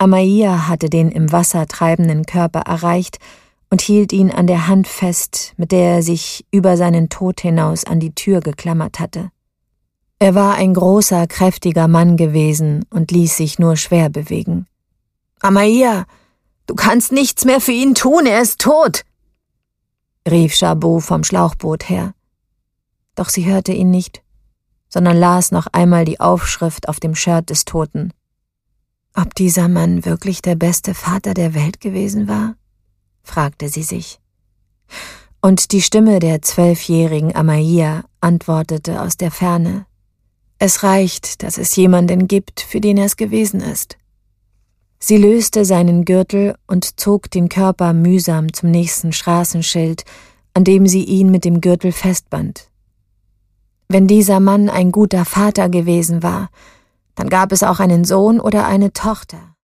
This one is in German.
Amaiya hatte den im Wasser treibenden Körper erreicht und hielt ihn an der Hand fest, mit der er sich über seinen Tod hinaus an die Tür geklammert hatte. Er war ein großer, kräftiger Mann gewesen und ließ sich nur schwer bewegen. »Amaiya, du kannst nichts mehr für ihn tun, er ist tot«, rief Chabot vom Schlauchboot her. Doch sie hörte ihn nicht, sondern las noch einmal die Aufschrift auf dem Shirt des Toten. Ob dieser Mann wirklich der beste Vater der Welt gewesen war? Fragte sie sich. Und die Stimme der 12-jährigen Amaiya antwortete aus der Ferne. Es reicht, dass es jemanden gibt, für den er es gewesen ist. Sie löste seinen Gürtel und zog den Körper mühsam zum nächsten Straßenschild, an dem sie ihn mit dem Gürtel festband. Wenn dieser Mann ein guter Vater gewesen war, dann gab es auch einen Sohn oder eine Tochter.